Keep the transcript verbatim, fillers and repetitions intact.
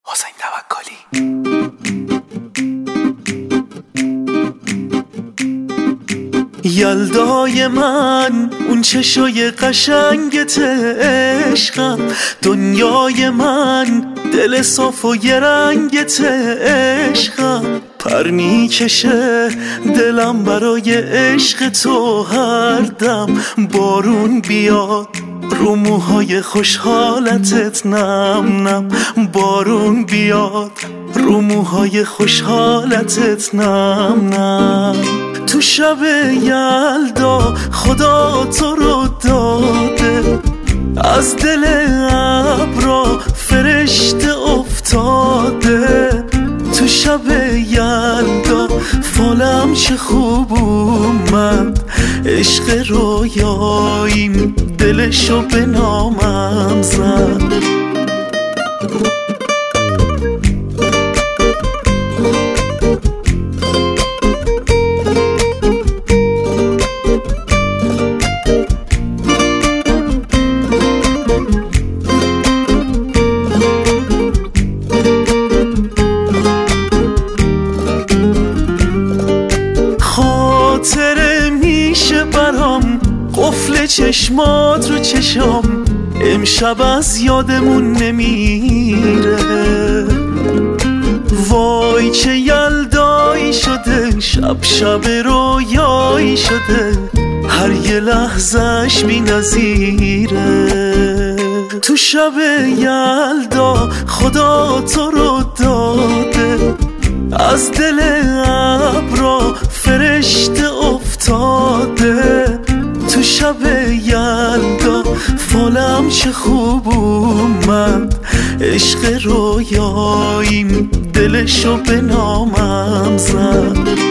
حسین توکلی. یلدای من اون چشای قشنگت عشقم، دنیای من دل صاف و یه رنگت عشقم، پر میکشه دلم برای عشق تو هر دم، بارون بیاد رو موهای خوشحالتت نم نم، بارون بیاد رو موهای خوشحالتت نم نم. تو شب یلدا خدا تو رو داده، از دل ابرا فرشته افتاده، تو شب یلدا فالم چه خوب اومد، عشق رویاییم دلشو به نامم زد. خاطره میشه برام قفل چشمات رو چشم، امشب از یادمون نمیره، وای چه یلدایی شده، شب شب رویایی شده، هر یه لحظش بی نظیره. تو شب یلدا خدا تو رو داده، از دل ابرا فرشته افتاده، تو شب یلدا فالم چه خوب اومد، عشق رویاییم دلشو به نامم زد.